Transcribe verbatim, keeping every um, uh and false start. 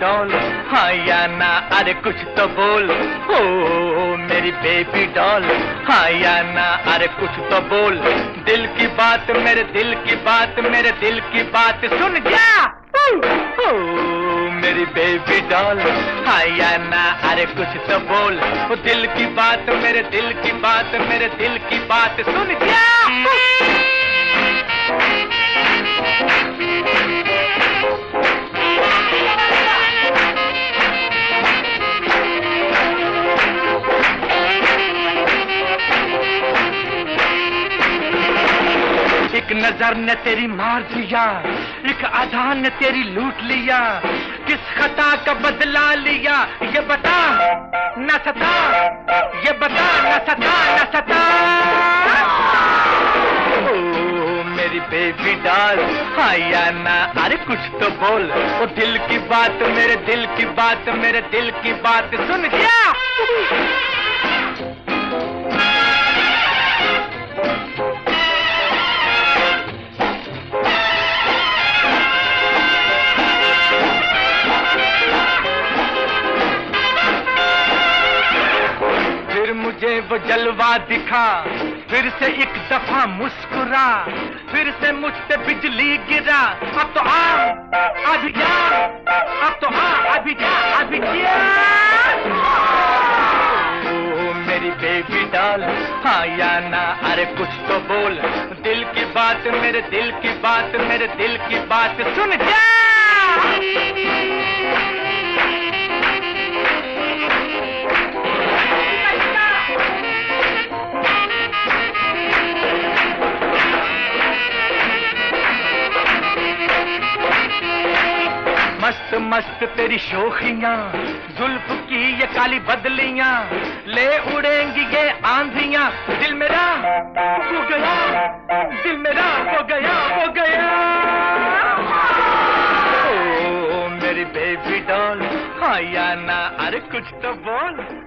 Doll, हाँ या ना, अरे कुछ तो बोल। ओ मेरी बेबी डॉल, हाँ या ना, अरे कुछ तो बोल। दिल की बात, मेरे दिल की बात, मेरे दिल की बात सुन जा। ओ मेरी बेबी डॉल, हाँ या ना, अरे कुछ तो बोल। ओ दिल की बात, मेरे दिल की बात, मेरे दिल की बात सुन जा। एक नजर ने तेरी मार दिया, एक आधान ने तेरी लूट लिया। किस खता का बदला लिया ये बता, न सता, ये बता, न सता, न सता। ओ मेरी बेबी डॉल, हाँ या ना, अरे कुछ तो बोल। वो दिल की बात, मेरे दिल की बात, मेरे दिल की बात सुन जा। मुझे वो जलवा दिखा, फिर से एक दफा मुस्कुरा, फिर से मुझ पे बिजली गिरा। अब तो आ, अभी जा, अब तो आ, अभी जा, अभी जा। ओ मेरी बेबी डॉल, हाँ या ना, अरे कुछ तो बोल। दिल की बात, मेरे दिल की बात, मेरे दिल की बात सुन जा। मस्त मस्त तेरी शोखियां, जुल्फ की ये काली बदलियां, ले उड़ेंगी ये आंधियां। दिल मेरा हो गया, दिल मेरा हो गया, हो गया। ओ मेरी बेबी डॉल, हाँ या ना, अरे कुछ तो बोल।